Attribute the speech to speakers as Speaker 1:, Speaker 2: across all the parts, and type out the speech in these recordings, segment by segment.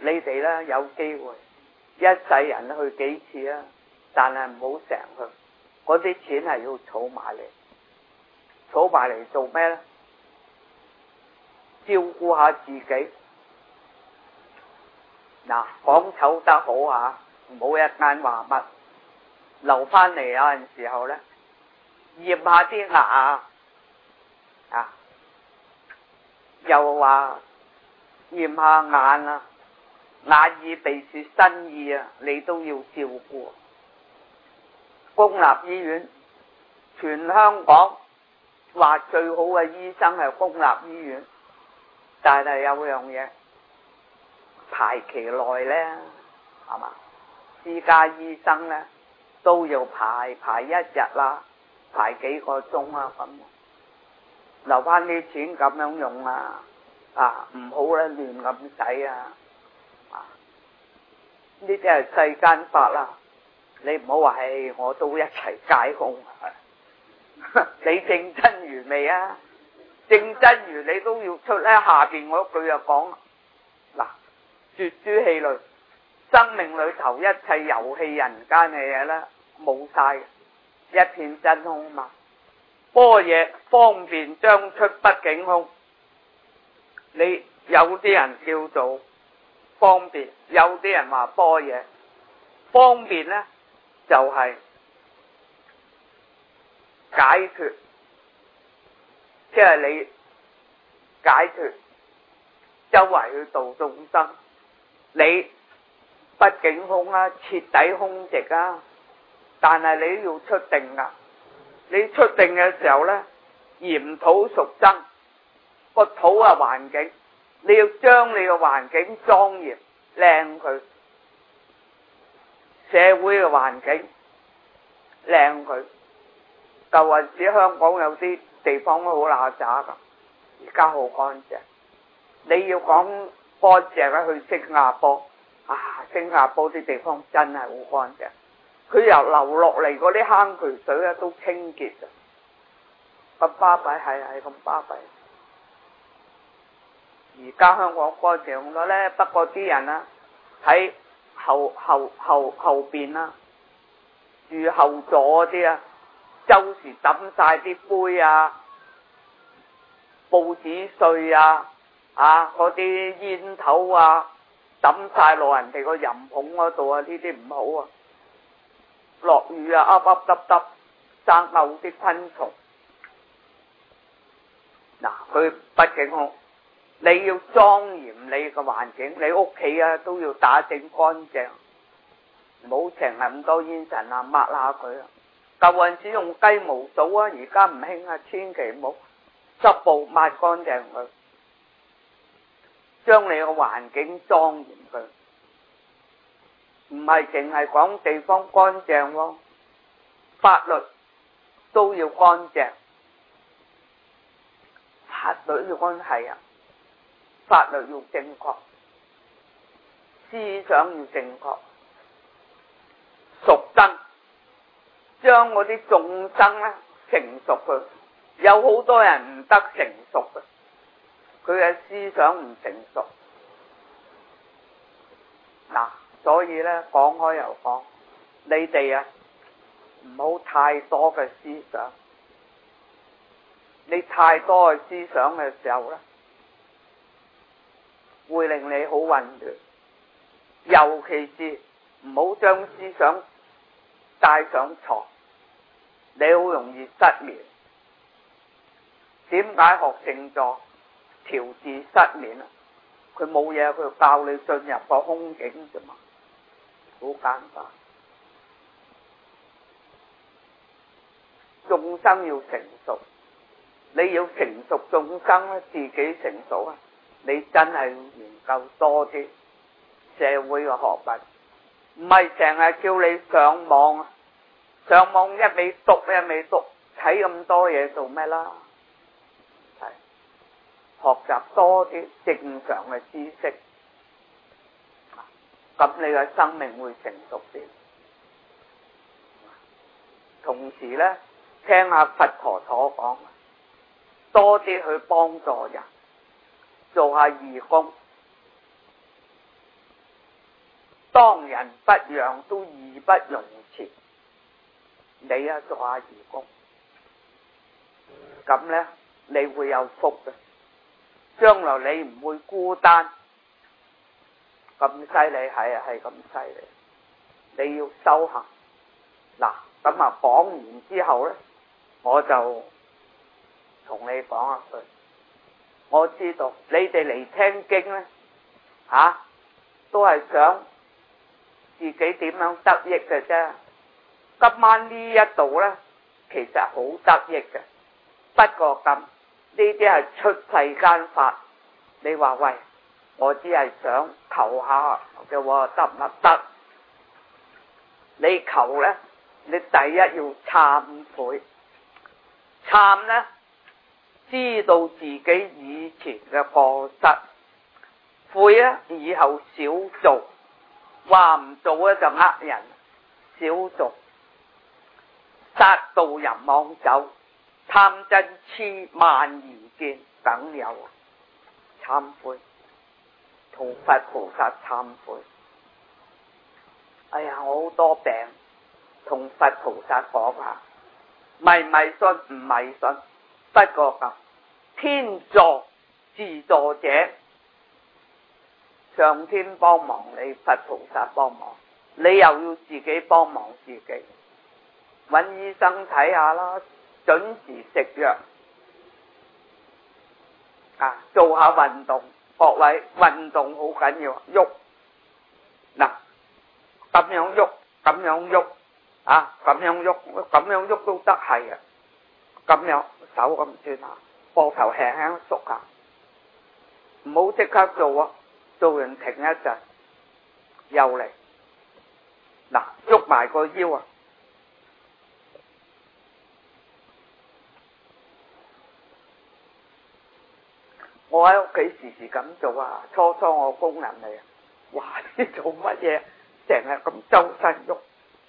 Speaker 1: 你哋呢，有機會一世人去幾次啊，但係唔好成日去，嗰啲錢係要儲埋嚟，儲埋嚟做咩呢？照顧下自己。嗱，講醜得好啊，唔好一間話乜，留翻嚟有陣時候呢，驗下啲牙啊，又話驗下眼啊，眼耳鼻舌身意啊，你都要照顧。公立醫院全香港話最好嘅醫生係公立醫院，但係有樣嘢排期耐呢，係嘛？私家醫生呢都要排一日啦，排幾個鐘啊，咁留翻啲錢咁樣用啊，唔好咧亂咁使啊，呢啲係世間法啦，你唔好話係我都一齊解空。你正真如未啊？正真如你都要出咧，下邊嗰句就講嗱，絕諸氣類，生命裏頭一切遊戲人間嘅嘢咧，冇晒，一片真空嘛。般若方便將出不境空，你有啲人叫做方便，有啲人話般若。方便呢，就係解脫，即係你解脫，周圍去度眾生，你不境空啊，徹底空寂啊，但係你都要出定啊。你出定嘅時候呢，嚴土屬真，個土係環境，你要將你嘅環境莊嚴靚佢，社會嘅環境靚佢。舊陣時香港有啲地方都好邋遢噶，而家好乾淨。你要講乾淨咧，去新加坡新加坡啲地方真係好乾淨。佢由流落嚟嗰啲坑渠水咧都清潔嘅，咁巴閉，係咁巴閉。而家香港乾淨好多咧，不過啲人啊喺後邊啦，住後座嗰啲啊，周時抌晒啲杯啊、報紙碎啊、嗰啲煙頭啊，抌晒落人哋個飲筒嗰度啊，呢啲唔好啊。落雨啊，噏噏耷耷，生漚啲昆蟲。嗱，佢不境空，你要莊嚴你個環境，你屋企啊都要打整乾淨，唔好成日咁多煙塵啊，抹下佢啊。舊陣時用雞毛掃啊，而家唔興啊，千祈唔好，濕布抹乾淨佢，將你個環境莊嚴佢。唔係淨係講地方乾淨喎，法律都要乾淨，法律要乾係啊，法律要正確，思想要正確，熟真，將嗰啲眾生咧成熟佢。有好多人唔得成熟嘅，佢嘅思想唔成熟。嗱，所以咧講開又講，你哋啊唔好太多嘅思想，你太多嘅思想嘅時候咧，會令你好混亂，尤其是唔好將思想帶上床，你好容易失眠。點解學靜坐調治失眠啊？佢冇嘢，佢教你進入個空境啫嘛，好簡單。眾生要成熟，你要成熟眾生咧，自己成熟啊！你真係要研究多啲社會嘅學問，唔係成日叫你上網啊！上網一味讀，睇咁多嘢做咩啦？係學習多啲正常嘅知識，咁你嘅生命會成熟啲。同時呢，聽下佛陀所講，多啲去幫助人，做下義工， 當仁不讓都義不容辭。你做下義工，咁呢，你會有福嘅，將來你唔會孤單。咁犀利，係咁犀利，你要修行。嗱，咁啊講完之後呢，我就同你講一句，我知道你哋嚟聽經呢，都係想自己點樣得益嘅啫。今晚呢一度呢，其實好得益嘅，不過咁呢啲係出世間法。你話喂，我只係想求下嘅話得唔得？你求呢，你第一要懺悔。懺呢，知道自己以前嘅過失，悔呢，以後少做，話唔做呢就呃人，少做。殺盜淫妄酒，貪嗔癡慢疑見等有，懺悔，同佛菩薩懺悔。哎呀，我好多病，同佛菩薩講下，迷信唔迷信，不過咁天助自助者，上天幫忙你，佛菩薩幫忙，你又要自己幫忙自己。揾醫生睇下啦，準時食藥，做下運動，各位運動好緊要，喐，嗱，咁樣喐，咁樣喐，咁樣喐，咁樣喐都得係啊，咁樣手咁轉下，膊頭輕輕縮下，唔好即刻做啊，做完停一陣，又嚟，嗱，喐埋個腰啊！我喺屋企時時咁做啊，初我工人嚟啊，哇！你做乜嘢？成日咁周身喐，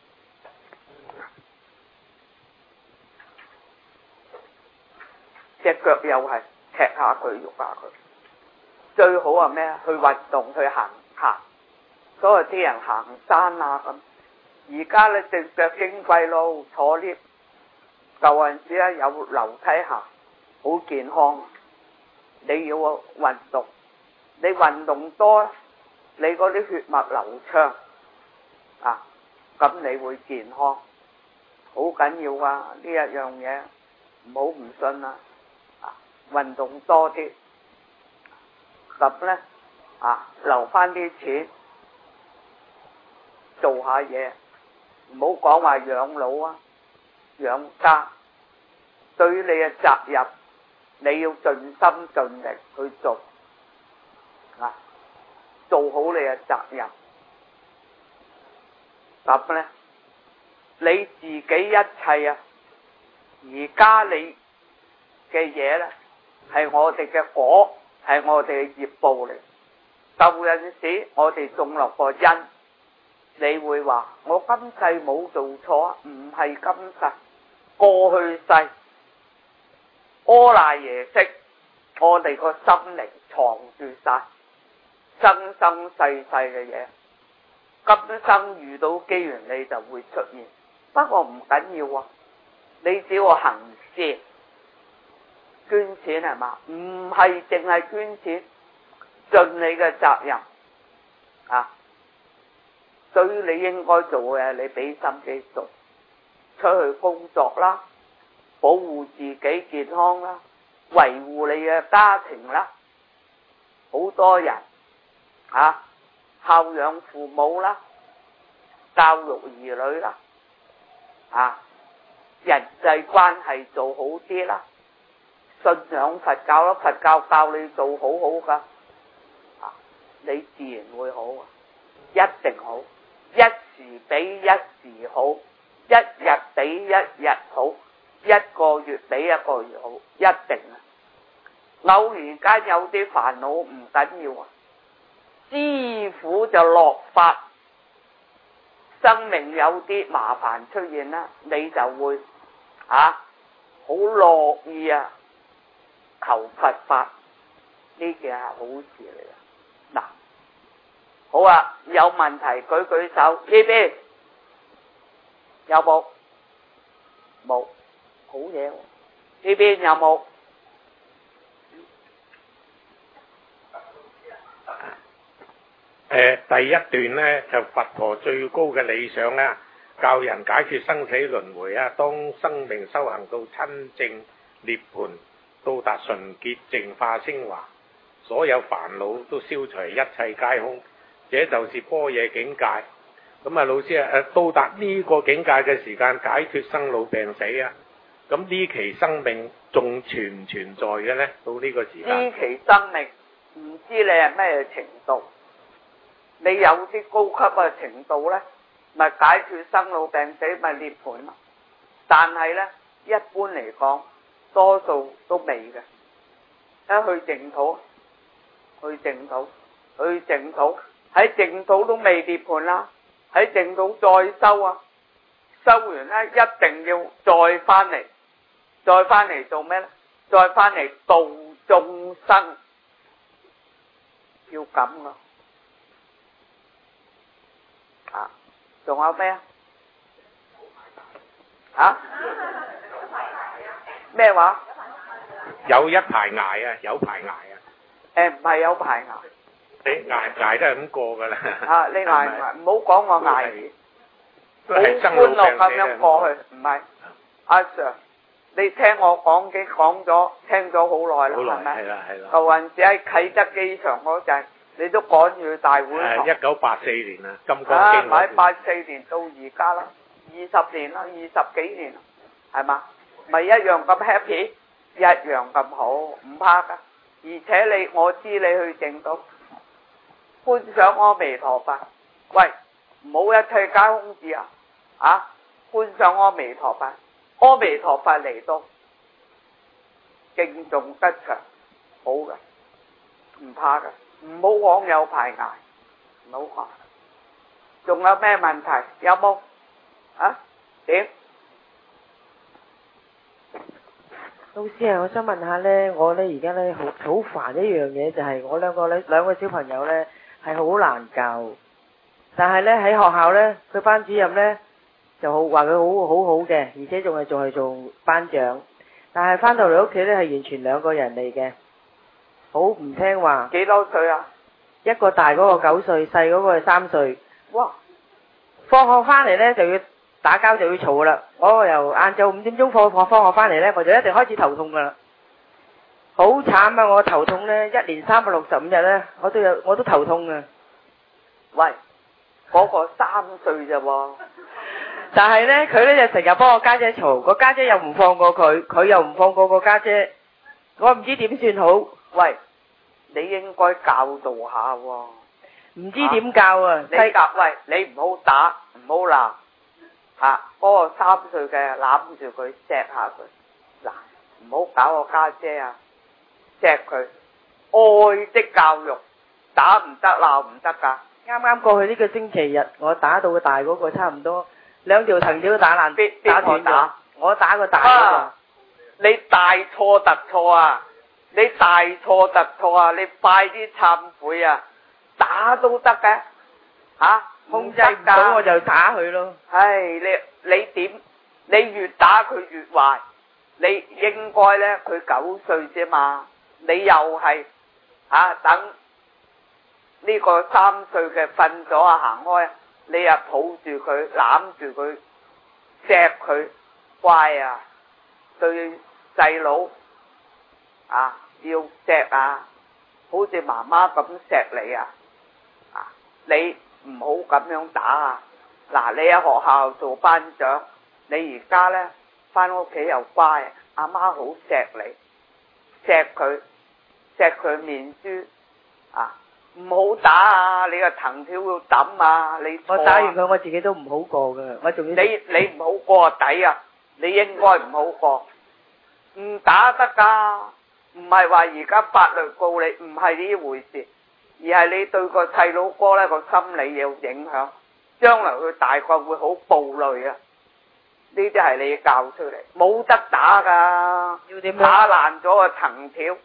Speaker 1: 隻腳又係踢下佢，喐下佢。最好係咩？去運動，去行。所謂啲人行山啊咁，而家呢隻腳矜貴咯，坐 lift。舊陣時呢有樓梯行，好健康。你要運動，你運動多，你嗰啲血脈流暢，咁你會健康，好緊要啊！呢一樣嘢唔好唔信啊！運動多啲，咁呢，留翻啲錢做下嘢，唔好講話養老啊，養家，對於你嘅責任。你要盡心盡力去做，做好你嘅責任。咁呢，你自己一切啊，而家你嘅嘢呢，係我哋嘅果，係我哋嘅業報嚟。舊陣時我哋種落個因，你會話我今世冇做錯，唔係今世，過去世。阿賴耶識，我哋個心靈藏住晒生生世世嘅嘢，今生遇到機緣你就會出現。不過唔緊要啊，你只要行善，捐錢係嘛？唔係淨係捐錢，盡你嘅責任對於你應該做嘅，你俾心機做，出去工作啦。保護自己健康啦，維護你嘅家庭啦，好多人孝養父母啦，教育兒女啦，人際關係做好啲啦，信仰佛教啦，佛教教你做好好噶，你自然會好，一定好，一時比一時好，一日比一日好。一個月比一個月好，一定啊！偶然間有啲煩惱唔緊要啊，知苦就樂法。生命有啲麻煩出現啦，你就會好樂意求佛法，呢件係好事嚟啊！嗱， 好啊，有問題舉舉手。呢邊有冇？冇，好嘢喎。呢邊有冇？
Speaker 2: 第一段呢，就佛陀最高嘅理想啦，教人解決生死輪迴啊。當生命修行到親證涅槃，到達純潔淨化升華，所有煩惱都消除，一切皆空，這就是般若境界。咁啊，老師啊，到達呢個境界嘅時間，解脫生老病死啊。咁呢期生命仲存唔存在嘅呢？到呢個時間，
Speaker 1: 呢期生命唔知你係咩程度，你有啲高級嘅程度呢，咪解脫生老病死，咪涅槃咯。但係呢，一般嚟講，多數都未嘅。一去淨土，去淨土，去淨土，喺淨土都未涅槃啦，喺淨土再修啊，修完呢，一定要再翻嚟，再翻嚟做咩呢？再翻嚟度眾生，要咁噶。啊，仲有咩啊？啊？咩話？
Speaker 2: 有一排捱啊，有排捱啊。
Speaker 1: 唔係有排捱。
Speaker 2: 你捱都係咁過噶啦。
Speaker 1: 啊，你捱唔捱？唔好講我捱，
Speaker 2: 都係生
Speaker 1: 歡樂
Speaker 2: 老病死
Speaker 1: 咁樣過去。唔係，阿 Sir，你聽我講咗，聽咗好耐啦，係咪？
Speaker 2: 係啦係啦。
Speaker 1: 舊陣時喺啟德機場嗰陣，你都趕住去大會堂。
Speaker 2: 1984年啊，金剛經。
Speaker 1: 喺84年到而家啦，20年啦，20幾年啦，係嘛？咪一樣咁 happy，一樣咁好，唔怕噶。而且我知你去淨土，觀想阿彌陀佛。喂，唔好一切皆空字啊！啊，觀想阿彌陀佛，阿彌陀佛嚟到，敬重吉祥，好噶，唔怕噶，唔好講有排捱，唔好講。仲有咩問題？有冇？啊？點？
Speaker 3: 老師啊，我想問下呢，我呢而家呢好煩一樣嘢，就係我兩個小朋友呢係好難教，但係呢喺學校呢，佢班主任呢就好話佢好嘅，而且仲係做班長，但係翻到嚟屋企呢係完全兩個人嚟嘅，好唔聽話。
Speaker 1: 幾多歲啊？
Speaker 3: 一個大嗰個9歲，細嗰個係3歲。
Speaker 1: 哇！
Speaker 3: 放學翻嚟呢就要打交，就要嘈啦。我由晏晝5點鐘放學翻嚟呢，我就一定開始頭痛噶啦。好慘啊！我頭痛呢，一年365日呢，我都頭痛啊。
Speaker 1: 喂，嗰個3歲啫喎。
Speaker 3: 但係呢，佢呢就成日幫我家姐嘈，個家姐又唔放過佢，佢又唔放過個家姐，我唔知點算好。
Speaker 1: 喂，你應該教導下喎。
Speaker 3: 唔知點教啊？
Speaker 1: 喂，你唔好打，唔好鬧。嗰個3歲嘅攬住佢錫下佢。嗱，唔好搞我家姐啊！錫佢，愛的教育，打唔得，鬧唔得噶。
Speaker 3: 啱啱過去呢個星期日，我打到個大嗰個差唔多2條藤條都打爛，打斷咗。我打個大嗰個。
Speaker 1: 你大錯特錯啊！你大錯特錯啊！你快啲懺悔啊！打都得嘅，
Speaker 3: 控制唔到我就打佢咯。
Speaker 1: 唉，你點？你越打佢越壞。你應該呢，佢9歲啫嘛，你又係等呢個3歲嘅瞓咗行開，你又抱住佢攬住佢錫佢，乖啊！對細佬要錫啊，好似媽媽咁錫你啊！你唔好咁樣打啊！嗱，你喺學校做班長，你而家呢，翻屋企又乖，阿媽好錫你，錫佢面珠唔好打啊！你個藤條要抌啊！你
Speaker 3: 我打完佢，我自己都唔好過噶，我仲要
Speaker 1: 你唔好過底啊！你應該唔好過，唔打得噶，唔係話而家法律告你，唔係呢回事。而係你對個細佬哥呢個心理有影響，將來佢大個會好暴戾啊！呢啲係你教出嚟，冇得打噶，要點打爛咗個藤條，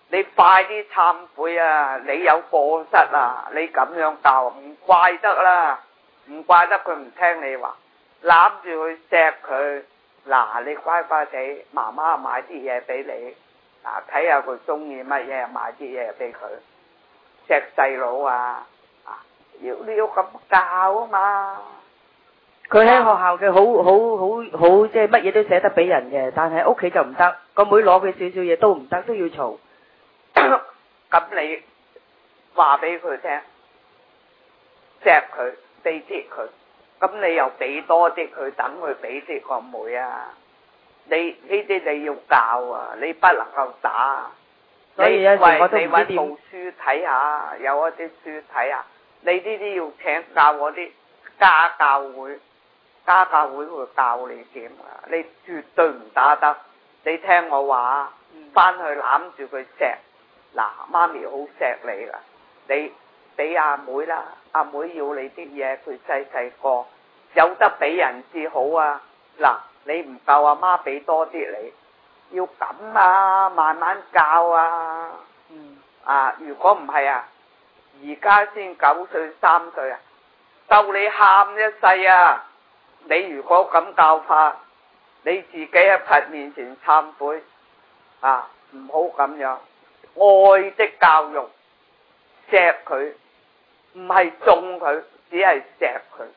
Speaker 1: 你快啲懺悔啊！你有過失啊！你咁樣教唔怪得啦，唔怪得佢唔聽你話，攬住佢錫佢。嗱，你乖乖地，媽媽買啲嘢俾你，睇下佢中意乜嘢，買啲嘢俾佢。錫細佬啊，你要咁教啊嘛。
Speaker 3: 佢喺學校嘅好，即係乜嘢都捨得俾人嘅，但係屋企就唔得。個妹攞佢少少嘢都唔得，都要嘈。
Speaker 1: 咁你話俾佢聽，錫佢，俾啲佢。咁你又俾多啲佢，等佢俾啲個妹啊！你呢啲你要教啊，你不能夠打。
Speaker 3: 所以有時我都唔知點。
Speaker 1: 你揾部書睇下，有一啲書睇下。你呢啲要請教嗰啲家教會，家教會會教你點啊！你絕對唔打得。你聽我話，翻去攬住佢錫。嗱，媽咪好錫你啦，你俾阿妹啦，阿妹要你啲嘢，佢細個有得俾人至好啊！嗱，你唔夠阿媽俾多啲你，要咁啊，慢慢教啊。如果唔係啊，而家先9歲3歲啊，夠你喊一世啊！你如果咁教法，你自己喺佛面前懺悔啊，唔好咁樣。愛的教育，錫佢，唔係縱佢，只係錫佢，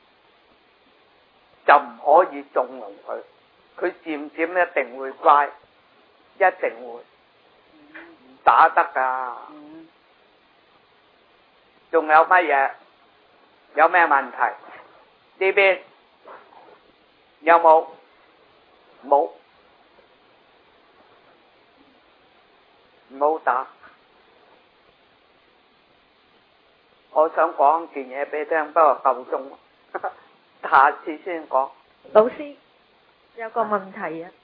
Speaker 1: 就唔可以縱容佢。佢漸漸一定會乖，一定會，唔打得㗎。仲有乜嘢？有咩問題？呢邊有冇？冇。唔好打。我想講件嘢俾你聽，不過夠鐘，下次先講。
Speaker 4: 老師有個問題啊。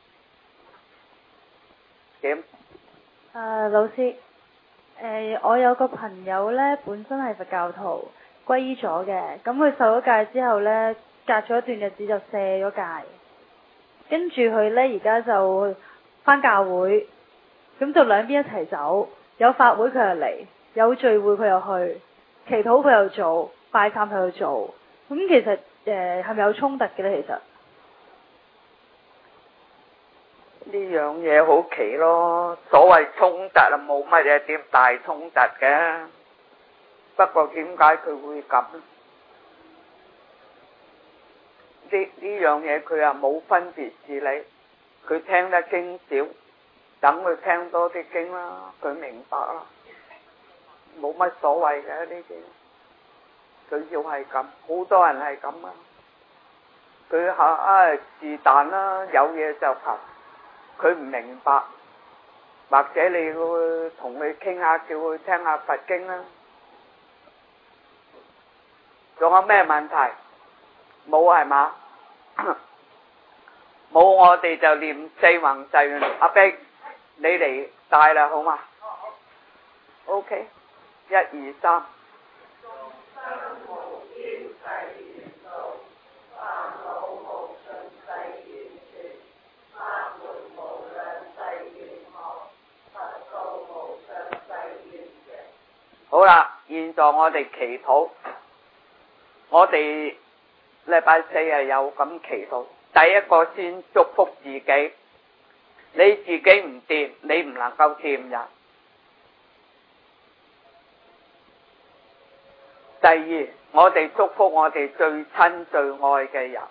Speaker 1: 點？
Speaker 4: 老師，我有個朋友呢，本身係佛教徒，皈依咗嘅，咁佢受咗戒之後呢，隔咗一段日子就卸咗戒，跟住佢呢，而家就返教會。咁就兩邊一齊走，有法會佢又嚟，有聚會佢又去，祈禱佢又做，拜懺佢又做。咁其實係咪有衝突嘅呢？其實
Speaker 1: 呢樣嘢好奇咯，所謂衝突啊，冇乜嘢點大衝突嘅。不過點解佢會咁？呢樣嘢佢又冇分別事理，佢聽得經少。等佢聽多啲經啦，佢明白啦，冇乜所謂嘅呢啲。佢要係咁，好多人係咁啊。佢是但啦，有嘢就求。佢唔明白，或者你會同佢傾下，叫佢聽下佛經啦。仲有咩問題？冇係嘛？冇，我哋就念四弘誓願。阿碧。你嚟帶啦，好嘛 ？OK， 1、2、3。好啦，現在我哋祈禱。我哋禮拜4係有咁祈禱。第一個先祝福自己。你自己唔掂，你唔能夠掂人。第二，我哋祝福我哋最親最愛嘅人。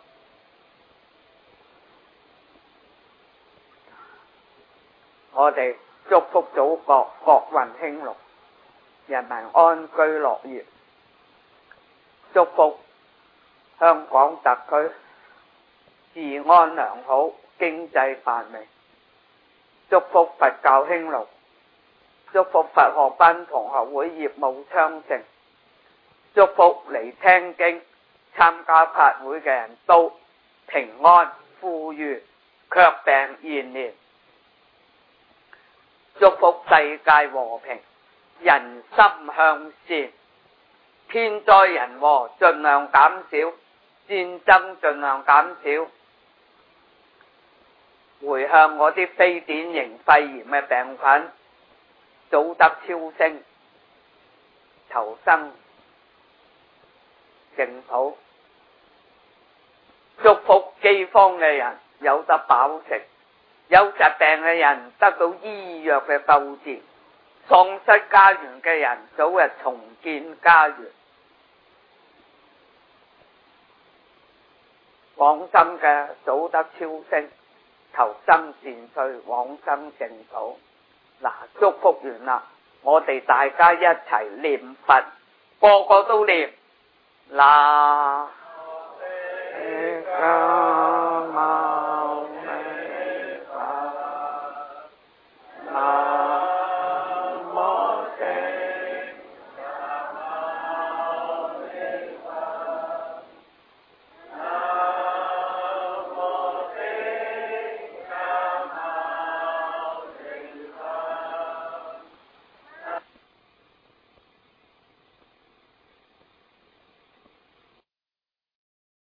Speaker 1: 我哋祝福祖國國運興隆，人民安居樂業。祝福香港特區治安良好，經濟繁榮。祝福佛教興隆，祝福佛學班同學會業務昌盛，祝福嚟聽經參加法會嘅人都平安富裕，卻病延年。祝福世界和平，人心向善，天災人禍盡量減少，戰爭盡量減少。回向嗰啲非典型肺炎嘅病菌， 早得超升，投生淨土。祝福饑荒嘅人有得飽食，有疾病嘅人得到醫藥嘅救治，喪失家園嘅人早日重建家園。往生嘅早得超升，投生善趣，往生淨土。嗱，祝福完啦，我哋大家一齊念佛，個個都念啦。